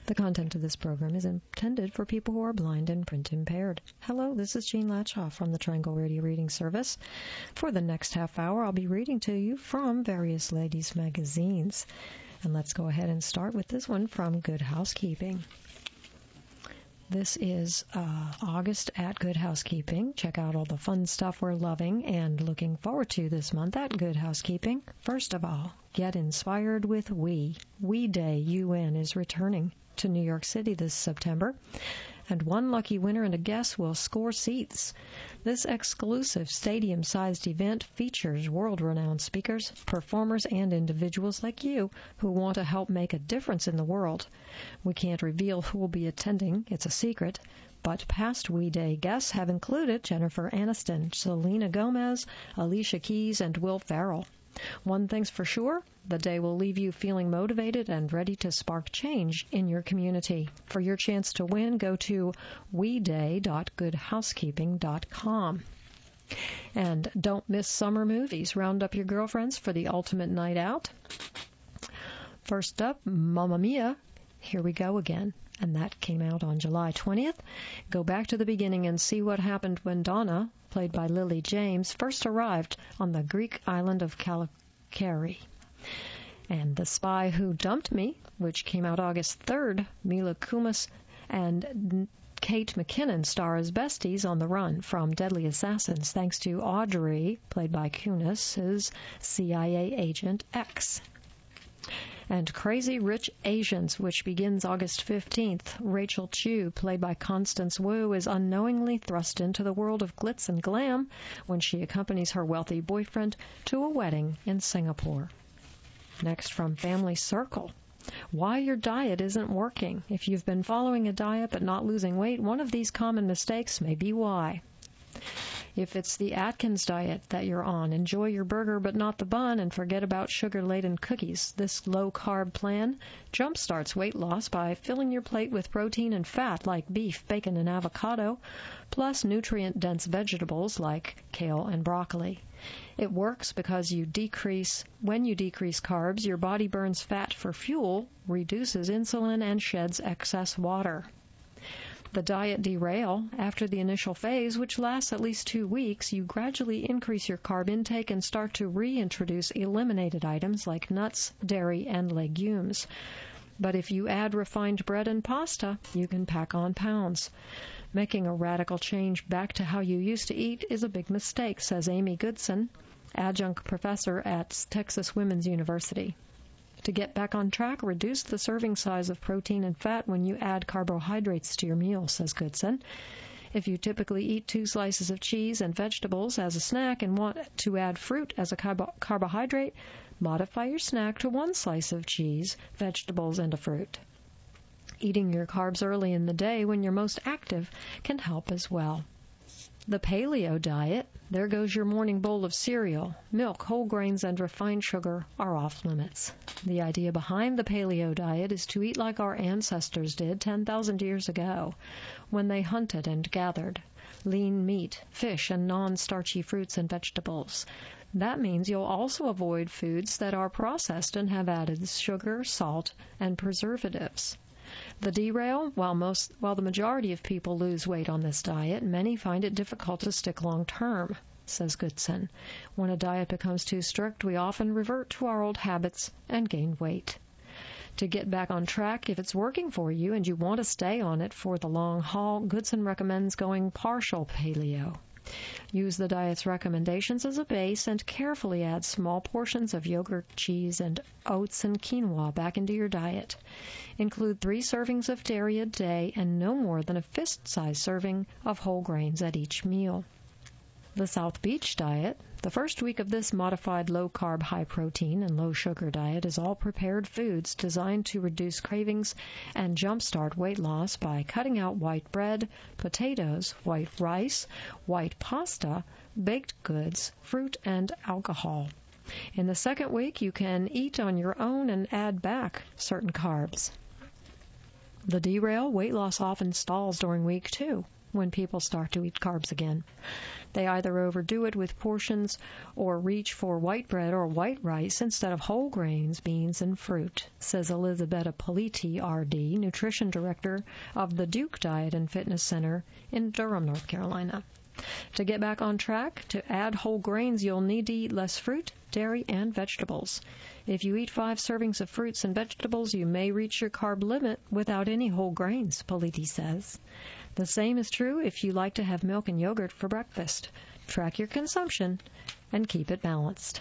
The content of this program is intended for people who are blind and print impaired. Hello, this is Jean Latchaw from the Triangle Radio Reading Service. For the next half hour, I'll be reading to you from various ladies' magazines. And let's go ahead and start with this one from Good Housekeeping. This is August at Good Housekeeping. Check out all the fun stuff we're loving and looking forward to this month at Good Housekeeping. First of all, get inspired with We. We Day UN is returning to New York City this September, and one lucky winner and a guest will score seats. This exclusive stadium-sized event features world-renowned speakers, performers, and individuals like you who want to help make a difference in the world. We can't reveal who will be attending, it's a secret, but past We Day guests have included Jennifer Aniston, Selena Gomez, Alicia Keys, and Will Ferrell. One thing's for sure, the day will leave you feeling motivated and ready to spark change in your community. For your chance to win, go to weday.goodhousekeeping.com. And don't miss summer movies. Round up your girlfriends for the ultimate night out. First up, Mamma Mia, Here We Go Again. And that came out on July 20th. Go back to the beginning and see what happened when Donna, played by Lily James, first arrived on the Greek island of Calicari. And The Spy Who Dumped Me, which came out August 3rd, Mila Kunis and Kate McKinnon star as besties on the run from Deadly Assassins, thanks to Audrey, played by Kunis' CIA Agent X. And Crazy Rich Asians, which begins August 15th. Rachel Chu, played by Constance Wu, is unknowingly thrust into the world of glitz and glam when she accompanies her wealthy boyfriend to a wedding in Singapore. Next, from Family Circle, Why Your Diet Isn't Working. If you've been following a diet but not losing weight, one of these common mistakes may be why. If it's the Atkins diet that you're on, enjoy your burger but not the bun and forget about sugar-laden cookies. This low-carb plan jumpstarts weight loss by filling your plate with protein and fat like beef, bacon, and avocado, plus nutrient-dense vegetables like kale and broccoli. It works because when you decrease carbs, your body burns fat for fuel, reduces insulin, and sheds excess water. The diet derail. After the initial phase, which lasts at least 2 weeks, you gradually increase your carb intake and start to reintroduce eliminated items like nuts, dairy, and legumes. But if you add refined bread and pasta, you can pack on pounds. Making a radical change back to how you used to eat is a big mistake, says Amy Goodson, adjunct professor at Texas Women's University. To get back on track, reduce the serving size of protein and fat when you add carbohydrates to your meal, says Goodson. If you typically eat 2 slices of cheese and vegetables as a snack and want to add fruit as a carbohydrate, modify your snack to 1 slice of cheese, vegetables, and a fruit. Eating your carbs early in the day when you're most active can help as well. The paleo diet. There goes your morning bowl of cereal. Milk, whole grains, and refined sugar are off limits. The idea behind the paleo diet is to eat like our ancestors did 10,000 years ago, when they hunted and gathered. Lean meat, fish, and non-starchy fruits and vegetables. That means you'll also avoid foods that are processed and have added sugar, salt, and preservatives. The derail, while the majority of people lose weight on this diet, many find it difficult to stick long term, says Goodson. When a diet becomes too strict, we often revert to our old habits and gain weight. To get back on track, if it's working for you and you want to stay on it for the long haul, Goodson recommends going partial paleo. Use the diet's recommendations as a base and carefully add small portions of yogurt, cheese, and oats and quinoa back into your diet. Include 3 servings of dairy a day and no more than a fist-sized serving of whole grains at each meal. The South Beach diet. The first week of this modified low-carb, high-protein, and low-sugar diet is all prepared foods designed to reduce cravings and jumpstart weight loss by cutting out white bread, potatoes, white rice, white pasta, baked goods, fruit, and alcohol. In the second week, you can eat on your own and add back certain carbs. The derail. Weight loss often stalls during week 2. when people start to eat carbs again. They either overdo it with portions or reach for white bread or white rice instead of whole grains, beans, and fruit, says Elizabetta Politi, RD, Nutrition Director of the Duke Diet and Fitness Center in Durham, North Carolina. To get back on track, to add whole grains, you'll need to eat less fruit, dairy, and vegetables. If you eat 5 servings of fruits and vegetables, you may reach your carb limit without any whole grains, Politi says. The same is true if you like to have milk and yogurt for breakfast. Track your consumption and keep it balanced.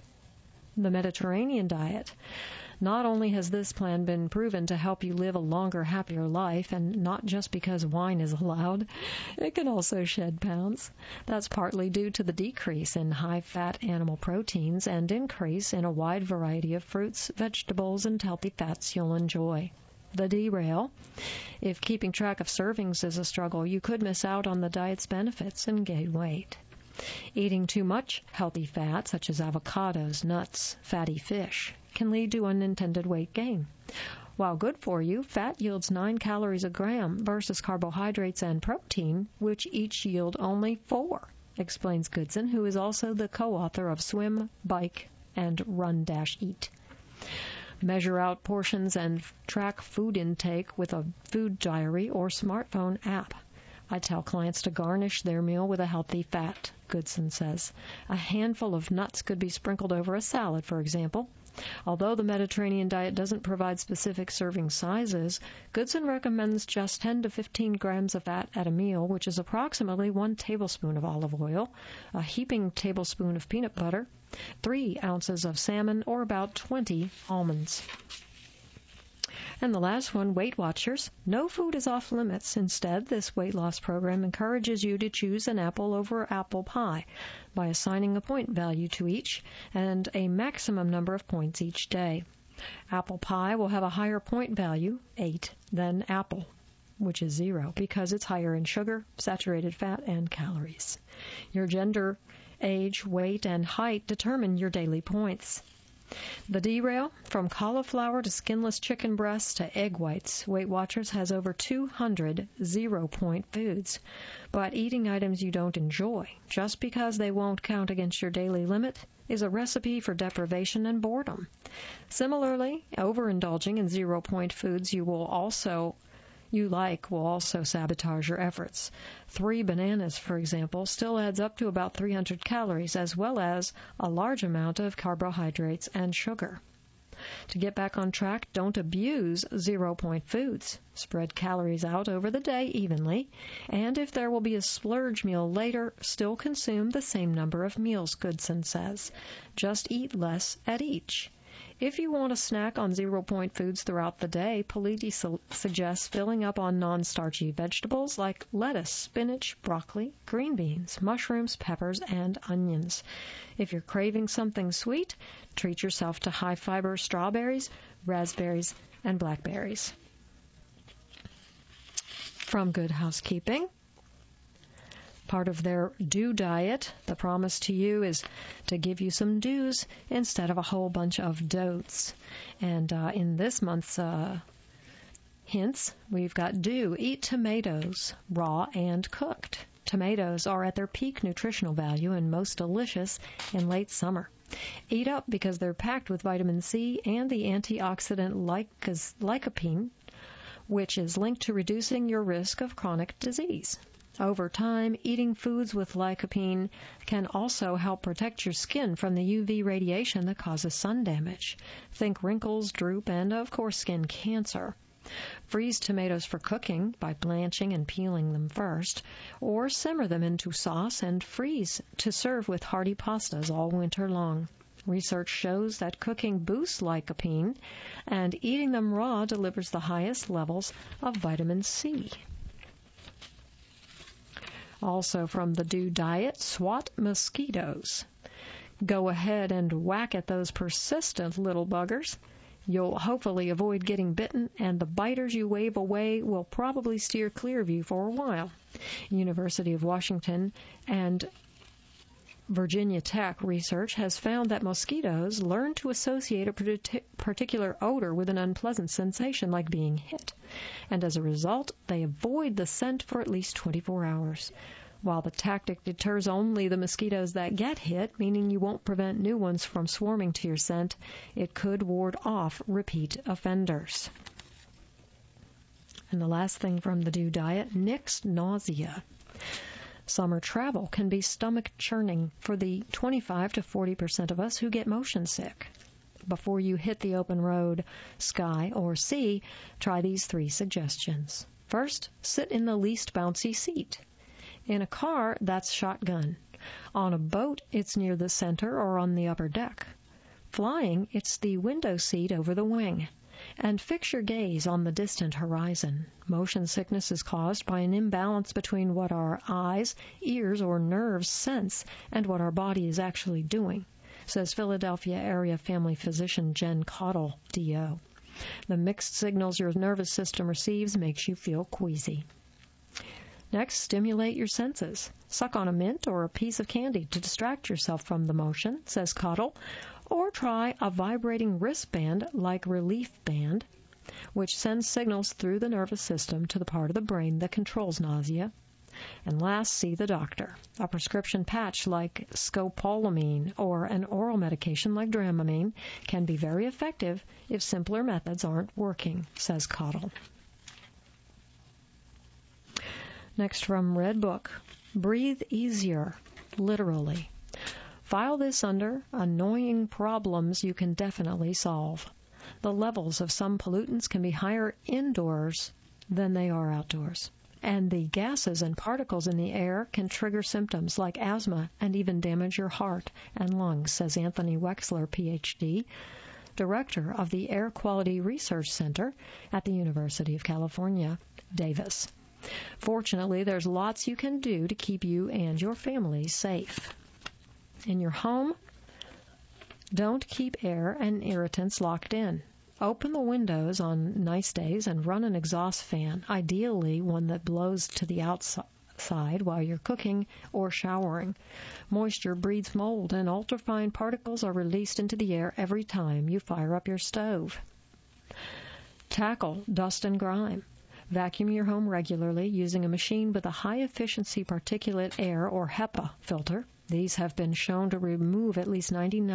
The Mediterranean diet. Not only has this plan been proven to help you live a longer, happier life, and not just because wine is allowed, it can also shed pounds. That's partly due to the decrease in high-fat animal proteins and increase in a wide variety of fruits, vegetables, and healthy fats you'll enjoy. The derail. If keeping track of servings is a struggle, you could miss out on the diet's benefits and gain weight. Eating too much healthy fat, such as avocados, nuts, fatty fish, can lead to unintended weight gain. While good for you, fat yields 9 calories a gram versus carbohydrates and protein, which each yield only 4, explains Goodson, who is also the co-author of Swim, Bike, and Run-Eat. Measure out portions and track food intake with a food diary or smartphone app. I tell clients to garnish their meal with a healthy fat, Goodson says. A handful of nuts could be sprinkled over a salad, for example. Although the Mediterranean diet doesn't provide specific serving sizes, Goodson recommends just 10 to 15 grams of fat at a meal, which is approximately 1 tablespoon of olive oil, a heaping tablespoon of peanut butter, 3 ounces of salmon, or about 20 almonds. And the last one, Weight Watchers. No food is off limits. Instead, this weight loss program encourages you to choose an apple over apple pie by assigning a point value to each and a maximum number of points each day. Apple pie will have a higher point value, 8, than apple, which is 0, because it's higher in sugar, saturated fat, and calories. Your gender, age, weight, and height determine your daily points. The derail, from cauliflower to skinless chicken breasts to egg whites, Weight Watchers has over 200 zero-point foods. But eating items you don't enjoy, just because they won't count against your daily limit, is a recipe for deprivation and boredom. Similarly, overindulging in zero-point foods will also sabotage your efforts. 3 bananas, for example, still adds up to about 300 calories, as well as a large amount of carbohydrates and sugar. To get back on track, don't abuse zero-point foods. Spread calories out over the day evenly, and if there will be a splurge meal later, still consume the same number of meals, Goodson says. Just eat less at each. If you want a snack on zero-point foods throughout the day, Politi suggests filling up on non-starchy vegetables like lettuce, spinach, broccoli, green beans, mushrooms, peppers, and onions. If you're craving something sweet, treat yourself to high-fiber strawberries, raspberries, and blackberries. From Good Housekeeping. Part of their do diet, the promise to you is to give you some do's instead of a whole bunch of don'ts. And in this month's hints, we've got do. Eat tomatoes, raw and cooked. Tomatoes are at their peak nutritional value and most delicious in late summer. Eat up because they're packed with vitamin C and the antioxidant lycopene, which is linked to reducing your risk of chronic disease. Over time, eating foods with lycopene can also help protect your skin from the UV radiation that causes sun damage. Think wrinkles, droop, and, of course, skin cancer. Freeze tomatoes for cooking by blanching and peeling them first, or simmer them into sauce and freeze to serve with hearty pastas all winter long. Research shows that cooking boosts lycopene, and eating them raw delivers the highest levels of vitamin C. Also from the Do diet, swat mosquitoes. Go ahead and whack at those persistent little buggers. You'll hopefully avoid getting bitten, and the biters you wave away will probably steer clear of you for a while. University of Washington and Virginia Tech research has found that mosquitoes learn to associate a particular odor with an unpleasant sensation like being hit, and as a result, they avoid the scent for at least 24 hours. While the tactic deters only the mosquitoes that get hit, meaning you won't prevent new ones from swarming to your scent, it could ward off repeat offenders. And the last thing from the DEW diet, nix nausea. Summer travel can be stomach churning for the 25 to 40% of us who get motion sick. Before you hit the open road, sky, or sea, try these 3 suggestions. First, sit in the least bouncy seat. In a car, that's shotgun. On a boat, it's near the center or on the upper deck. Flying, it's the window seat over the wing. And fix your gaze on the distant horizon. Motion sickness is caused by an imbalance between what our eyes, ears, or nerves sense and what our body is actually doing, says Philadelphia area family physician Jen Cottle, D.O. The mixed signals your nervous system receives makes you feel queasy. Next, stimulate your senses. Suck on a mint or a piece of candy to distract yourself from the motion, says Cottle, or try a vibrating wristband like Relief Band, which sends signals through the nervous system to the part of the brain that controls nausea. And last, see the doctor. A prescription patch like scopolamine or an oral medication like Dramamine can be very effective if simpler methods aren't working, says Cottle. Next from Red Book, breathe easier, literally. File this under annoying problems you can definitely solve. The levels of some pollutants can be higher indoors than they are outdoors. And the gases and particles in the air can trigger symptoms like asthma and even damage your heart and lungs, says Anthony Wexler, Ph.D., director of the Air Quality Research Center at the University of California, Davis. Fortunately, there's lots you can do to keep you and your family safe. In your home, don't keep air and irritants locked in. Open the windows on nice days and run an exhaust fan, ideally one that blows to the outside while you're cooking or showering. Moisture breeds mold, and ultrafine particles are released into the air every time you fire up your stove. Tackle dust and grime. Vacuum your home regularly using a machine with a high-efficiency particulate air or HEPA filter. These have been shown to remove at least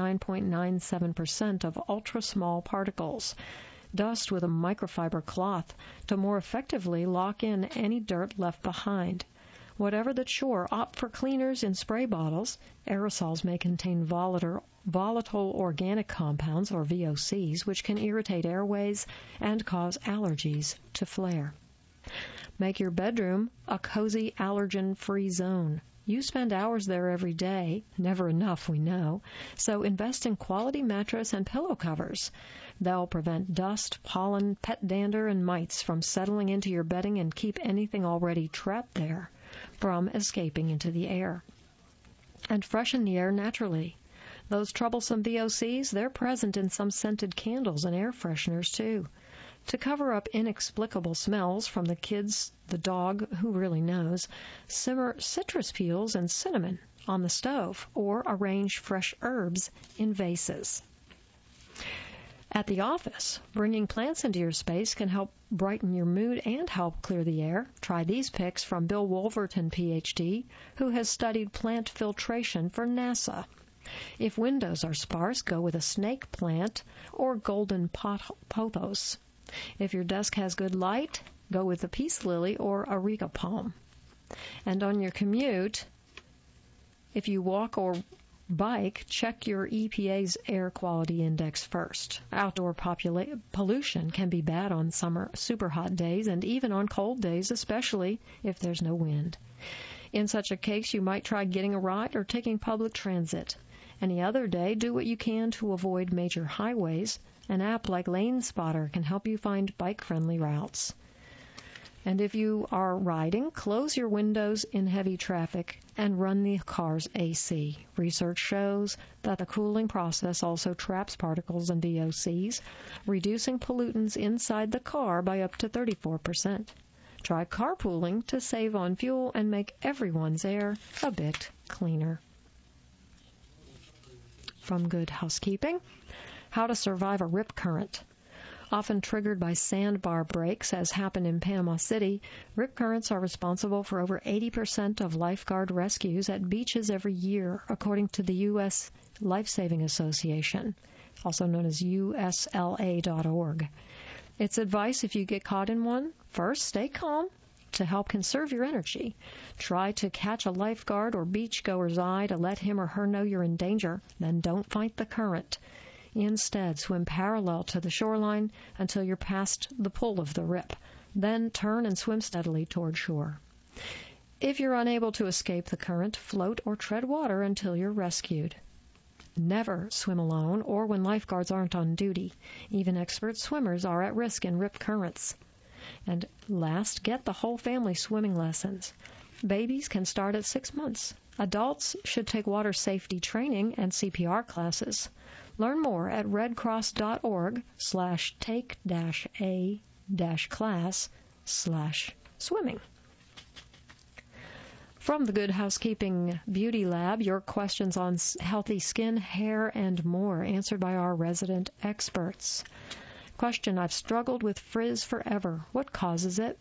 99.97% of ultra-small particles. Dust with a microfiber cloth to more effectively lock in any dirt left behind. Whatever the chore, opt for cleaners in spray bottles. Aerosols may contain volatile organic compounds, or VOCs, which can irritate airways and cause allergies to flare. Make your bedroom a cozy, allergen-free zone. You spend hours there every day, never enough, we know, so invest in quality mattress and pillow covers. They'll prevent dust, pollen, pet dander, and mites from settling into your bedding and keep anything already trapped there from escaping into the air. And freshen the air naturally. Those troublesome VOCs, they're present in some scented candles and air fresheners, too. To cover up inexplicable smells from the kids, the dog, who really knows, simmer citrus peels and cinnamon on the stove or arrange fresh herbs in vases. At the office, bringing plants into your space can help brighten your mood and help clear the air. Try these picks from Bill Wolverton, Ph.D., who has studied plant filtration for NASA. If windows are sparse, go with a snake plant or golden pothos. If your desk has good light, go with a peace lily or areca palm. And on your commute, if you walk or bike, check your EPA's air quality index first. Outdoor pollution can be bad on summer super hot days and even on cold days, especially if there's no wind. In such a case, you might try getting a ride or taking public transit. Any other day, do what you can to avoid major highways. An app like Lane Spotter can help you find bike-friendly routes. And if you are riding, close your windows in heavy traffic and run the car's AC. Research shows that the cooling process also traps particles and VOCs, reducing pollutants inside the car by up to 34%. Try carpooling to save on fuel and make everyone's air a bit cleaner. from Good Housekeeping. How to survive a rip current. Often triggered by sandbar breaks, as happened in Panama City, rip currents are responsible for over 80% of lifeguard rescues at beaches every year, according to the U.S. Lifesaving Association, also known as usla.org. Its advice if you get caught in one: first, stay calm to help conserve your energy. Try to catch a lifeguard or beachgoer's eye to let him or her know you're in danger. Then don't fight the current. Instead, swim parallel to the shoreline until you're past the pull of the rip. Then turn and swim steadily toward shore. If you're unable to escape the current, float or tread water until you're rescued. Never swim alone or when lifeguards aren't on duty. Even expert swimmers are at risk in rip currents. And last, get the whole family swimming lessons. Babies can start at 6 months. Adults should take water safety training and CPR classes. Learn more at redcross.org/take-a-class/swimming. From the Good Housekeeping Beauty Lab, your questions on healthy skin, hair, and more, answered by our resident experts. Question: I've struggled with frizz forever. What causes it?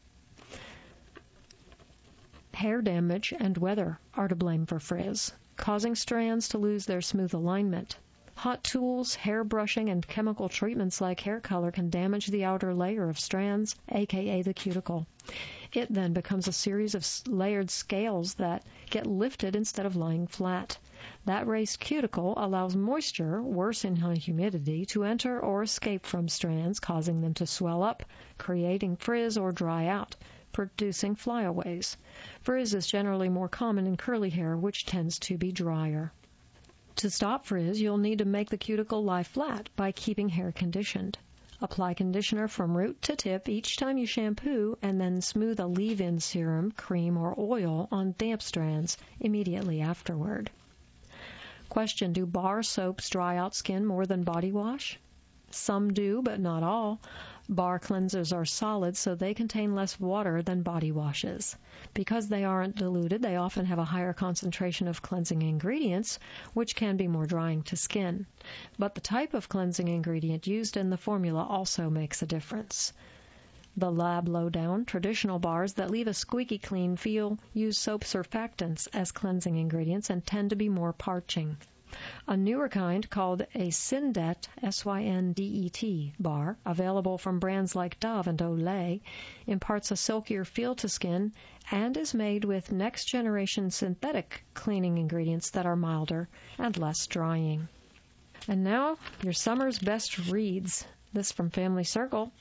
Hair damage and weather are to blame for frizz, causing strands to lose their smooth alignment. Hot tools, hair brushing, and chemical treatments like hair color can damage the outer layer of strands, aka the cuticle. It then becomes a series of layered scales that get lifted instead of lying flat. That raised cuticle allows moisture, worse in high humidity, to enter or escape from strands, causing them to swell up, creating frizz or dry out, producing flyaways. Frizz is generally more common in curly hair, which tends to be drier. To stop frizz, you'll need to make the cuticle lie flat by keeping hair conditioned. Apply conditioner from root to tip each time you shampoo, and then smooth a leave-in serum, cream, or oil on damp strands immediately afterward. Question: do bar soaps dry out skin more than body wash? Some do, but not all. Bar cleansers are solid, so they contain less water than body washes. Because they aren't diluted, they often have a higher concentration of cleansing ingredients, which can be more drying to skin. But the type of cleansing ingredient used in the formula also makes a difference. The Lab Lowdown traditional bars that leave a squeaky clean feel use soap surfactants as cleansing ingredients and tend to be more parching. A newer kind called a Syndet, S-Y-N-D-E-T bar, available from brands like Dove and Olay, imparts a silkier feel to skin and is made with next-generation synthetic cleaning ingredients that are milder and less drying. And now, your summer's best reads. This from Family Circle.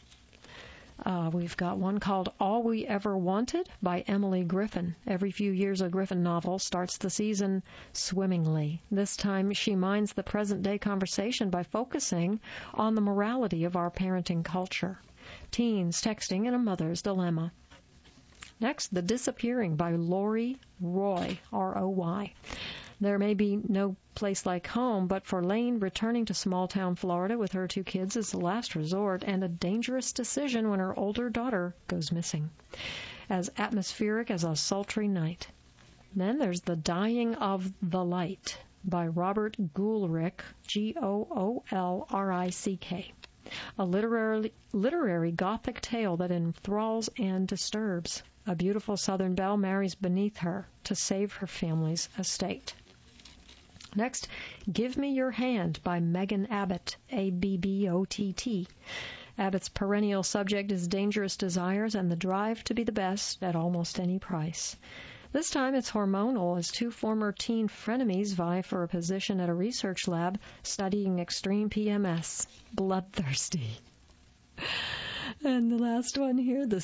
We've got one called All We Ever Wanted by Emily Griffin. Every few years, a Griffin novel starts the season swimmingly. This time, she minds the present-day conversation by focusing on the morality of our parenting culture. Teens, texting, and a mother's dilemma. Next, The Disappearing by Lori Roy, R-O-Y. There may be no place like home, but for Lane, returning to small-town Florida with her 2 kids is the last resort and a dangerous decision when her older daughter goes missing. As atmospheric as a sultry night. Then there's The Dying of the Light by Robert Goolrick, G-O-O-L-R-I-C-K. A literary Gothic tale that enthralls and disturbs. A beautiful Southern belle marries beneath her to save her family's estate. Next, Give Me Your Hand by Megan Abbott, A-B-B-O-T-T. Abbott's perennial subject is dangerous desires and the drive to be the best at almost any price. This time it's hormonal as 2 former teen frenemies vie for a position at a research lab studying extreme PMS. Bloodthirsty. And the last one here, The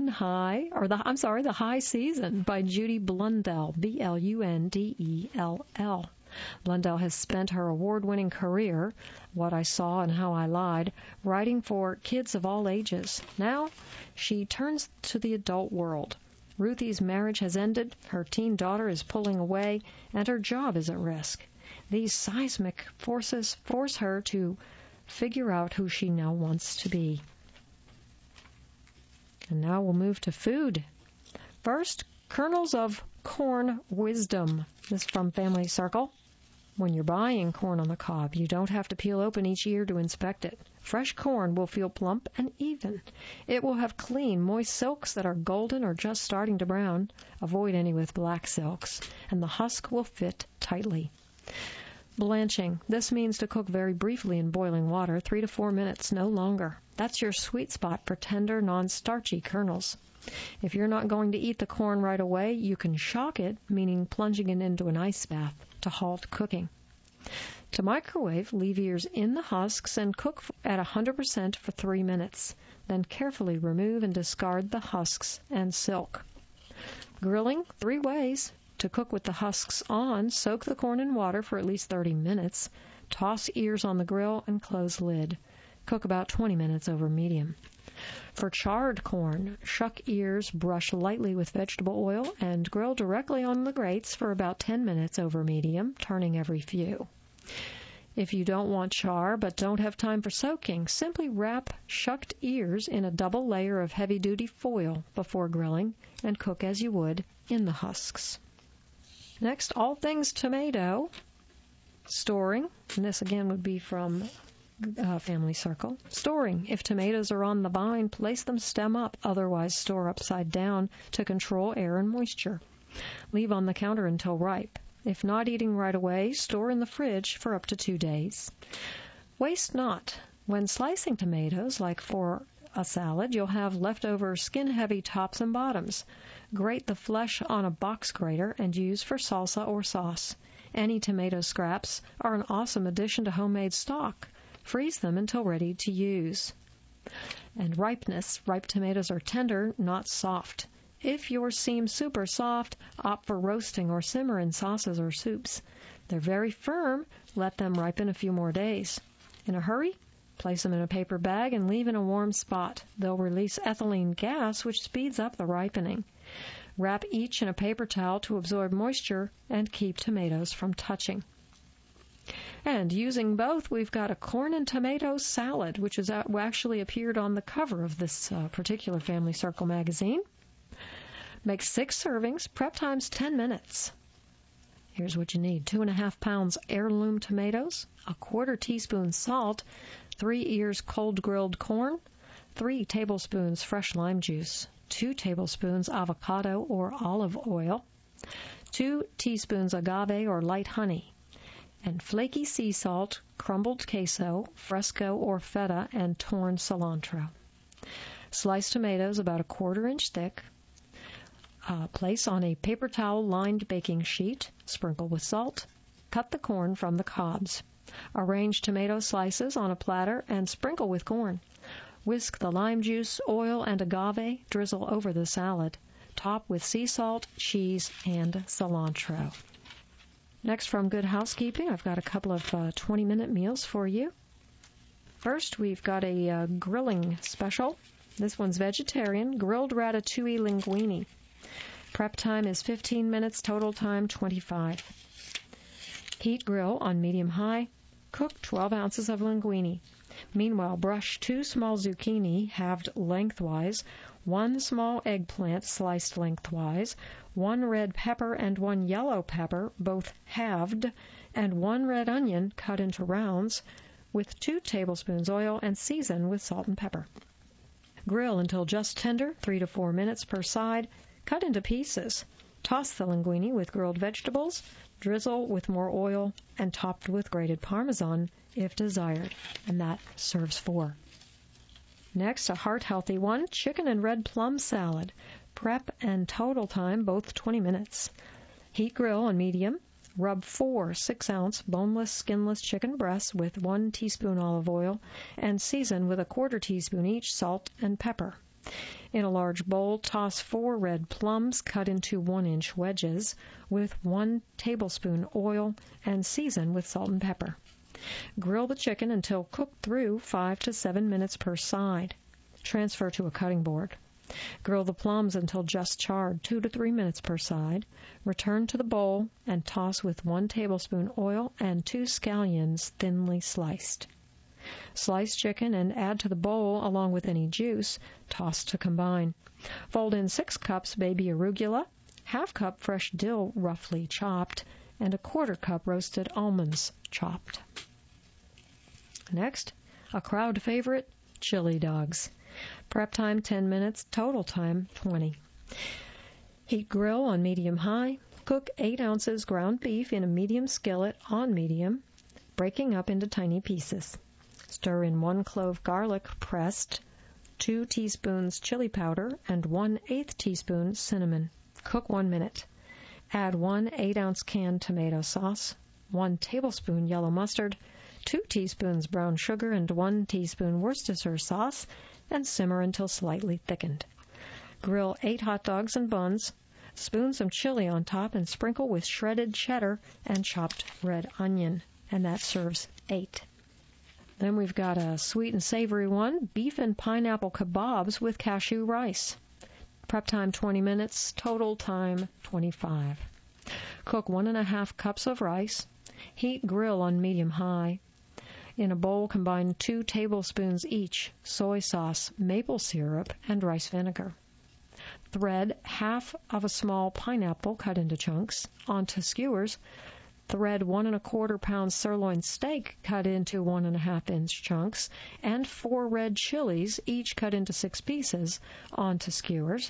High Season by Judy Blundell, B-L-U-N-D-E-L-L. Blundell has spent her award-winning career, What I Saw and How I Lied, writing for kids of all ages. Now she turns to the adult world. Ruthie's marriage has ended, her teen daughter is pulling away, and her job is at risk. These seismic forces force her to figure out who she now wants to be. And now we'll move to food. First, Kernels of Corn Wisdom. This is from Family Circle. When you're buying corn on the cob, you don't have to peel open each ear to inspect it. Fresh corn will feel plump and even. It will have clean, moist silks that are golden or just starting to brown. Avoid any with black silks. And the husk will fit tightly. Blanching. This means to cook very briefly in boiling water, 3 to 4 minutes, no longer. That's your sweet spot for tender, non-starchy kernels. If you're not going to eat the corn right away, you can shock it, meaning plunging it into an ice bath, to halt cooking. To microwave, leave ears in the husks and cook at 100% for 3 minutes. Then carefully remove and discard the husks and silk. Grilling, 3 ways. To cook with the husks on, soak the corn in water for at least 30 minutes. Toss ears on the grill and close lid. Cook about 20 minutes over medium. For charred corn, shuck ears, brush lightly with vegetable oil, and grill directly on the grates for about 10 minutes over medium, turning every few. If you don't want char but don't have time for soaking, simply wrap shucked ears in a double layer of heavy-duty foil before grilling and cook as you would in the husks. Next, all things tomato. Storing, and this again would be from Family Circle. Storing. If tomatoes are on the vine, place them stem up, otherwise store upside down to control air and moisture. Leave on the counter until ripe. If not eating right away, store in the fridge for up to 2 days. Waste not. When slicing tomatoes, like for a salad, you'll have leftover skin-heavy tops and bottoms. Grate the flesh on a box grater and use for salsa or sauce. Any tomato scraps are an awesome addition to homemade stock. Freeze them until ready to use. And ripeness. Ripe tomatoes are tender, not soft. If yours seems super soft, opt for roasting or simmer in sauces or soups. They're very firm. Let them ripen a few more days. In a hurry? Place them in a paper bag and leave in a warm spot. They'll release ethylene gas, which speeds up the ripening. Wrap each in a paper towel to absorb moisture and keep tomatoes from touching. And using both, we've got a corn and tomato salad, which is actually appeared on the cover of this particular Family Circle magazine. Make 6 servings. Prep time's 10 minutes. Here's what you need. 2.5 pounds heirloom tomatoes, a 1/4 teaspoon salt, 3 ears cold grilled corn, 3 tablespoons fresh lime juice, 2 tablespoons avocado or olive oil, 2 teaspoons agave or light honey, and flaky sea salt, crumbled queso, fresco or feta, and torn cilantro. Sliced tomatoes about a 1/4 inch thick. Place on a paper towel lined baking sheet. Sprinkle with salt. Cut the corn from the cobs. Arrange tomato slices on a platter and sprinkle with corn. Whisk the lime juice, oil, and agave. Drizzle over the salad. Top with sea salt, cheese, and cilantro. Next, from Good Housekeeping, I've got a couple of 20-minute meals for you. First, we've got a grilling special. This one's vegetarian, grilled ratatouille linguine. Prep time is 15 minutes, total time 25. Heat grill on medium-high. Cook 12 ounces of linguine. Meanwhile, brush 2 small zucchini, halved lengthwise, 1 small eggplant sliced lengthwise, 1 red pepper and 1 yellow pepper, both halved, and 1 red onion cut into rounds, with 2 tablespoons oil, and season with salt and pepper. Grill until just tender, 3 to 4 minutes per side. Cut into pieces. Toss the linguine with grilled vegetables, drizzle with more oil, and topped with grated Parmesan if desired. And that serves 4. Next, a heart-healthy one, chicken and red plum salad. Prep and total time, both 20 minutes. Heat grill on medium. Rub 4 6-ounce boneless, skinless chicken breasts with 1 teaspoon olive oil and season with a 1/4 teaspoon each salt and pepper. In a large bowl, toss 4 red plums cut into 1-inch wedges with 1 tablespoon oil and season with salt and pepper. Grill the chicken until cooked through 5 to 7 minutes per side. Transfer to a cutting board. Grill the plums until just charred, 2 to 3 minutes per side. Return to the bowl and toss with 1 tablespoon oil and 2 scallions thinly sliced. Slice chicken and add to the bowl along with any juice. Toss to combine. Fold in 6 cups baby arugula, 1/2 cup fresh dill roughly chopped, and a 1/4 cup roasted almonds chopped. Next, a crowd favorite, chili dogs. Prep time 10 minutes, total time 20. Heat grill on medium-high. Cook 8 ounces ground beef in a medium skillet on medium, breaking up into tiny pieces. Stir in 1 clove garlic pressed, 2 teaspoons chili powder, and 1/8 teaspoon cinnamon. Cook 1 minute. Add 1 8-ounce canned tomato sauce, 1 tablespoon yellow mustard, 2 teaspoons brown sugar, and 1 teaspoon Worcestershire sauce, and simmer until slightly thickened. Grill 8 hot dogs and buns. Spoon some chili on top and sprinkle with shredded cheddar and chopped red onion. And that serves 8. Then we've got a sweet and savory one, beef and pineapple kebabs with cashew rice. Prep time 20 minutes, total time 25. Cook 1½ cups of rice. Heat grill on medium-high. In a bowl, combine 2 tablespoons each soy sauce, maple syrup, and rice vinegar. Thread half of a small pineapple cut into chunks onto skewers. Thread 1 1/4 pound sirloin steak cut into 1½ inch chunks, and 4 red chilies, each cut into 6 pieces, onto skewers.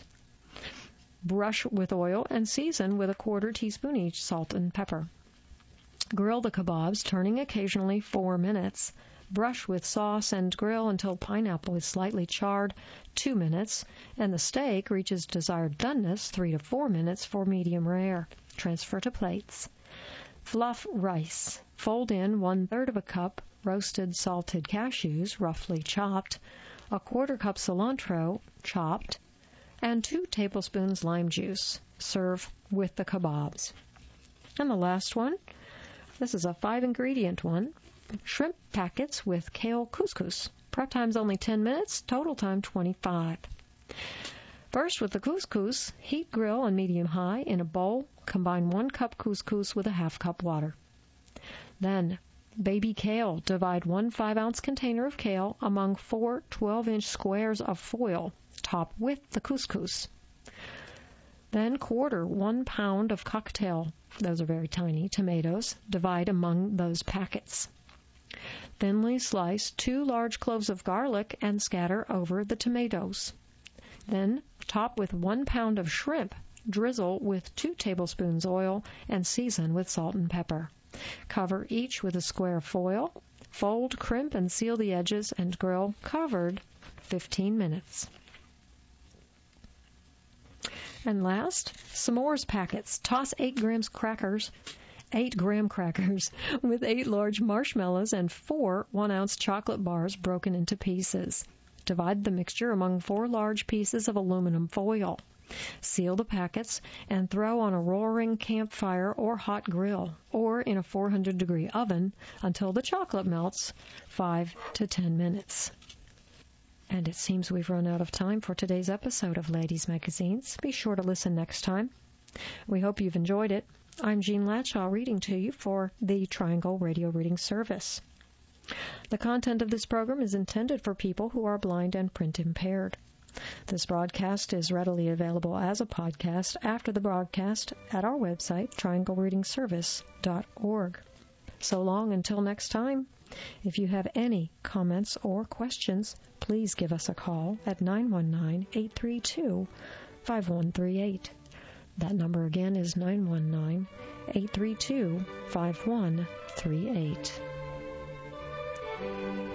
Brush with oil and season with a 1/4 teaspoon each salt and pepper. Grill the kebabs, turning occasionally 4 minutes. Brush with sauce and grill until pineapple is slightly charred, 2 minutes, and the steak reaches desired doneness, 3 to 4 minutes for medium rare. Transfer to plates. Fluff rice. Fold in 1/3 of a cup roasted salted cashews, roughly chopped, a 1/4 cup cilantro, chopped, and 2 tablespoons lime juice. Serve with the kebabs. And the last one, this is a 5-ingredient one, shrimp packets with kale couscous. Prep time's only 10 minutes, total time 25. First, with the couscous, heat grill on medium-high. In a bowl, combine 1 cup couscous with a 1/2 cup water. Then, baby kale. Divide 1 5-ounce container of kale among 4 12-inch squares of foil. Top with the couscous. Then quarter 1 pound of cocktail, those are very tiny, tomatoes. Divide among those packets. Thinly slice 2 large cloves of garlic and scatter over the tomatoes. Then top with 1 pound of shrimp. Drizzle with 2 tablespoons oil and season with salt and pepper. Cover each with a square of foil. Fold, crimp, and seal the edges and grill covered 15 minutes. And last, s'mores packets. Toss 8 graham crackers with 8 large marshmallows and 4 1-ounce chocolate bars broken into pieces. Divide the mixture among 4 large pieces of aluminum foil. Seal the packets and throw on a roaring campfire or hot grill, or in a 400-degree oven until the chocolate melts, 5 to 10 minutes. And it seems we've run out of time for today's episode of Ladies Magazines. Be sure to listen next time. We hope you've enjoyed it. I'm Jean Latshaw reading to you for the Triangle Radio Reading Service. The content of this program is intended for people who are blind and print impaired. This broadcast is readily available as a podcast after the broadcast at our website, trianglereadingservice.org. So long until next time. If you have any comments or questions, please give us a call at 919-832-5138. That number again is 919-832-5138.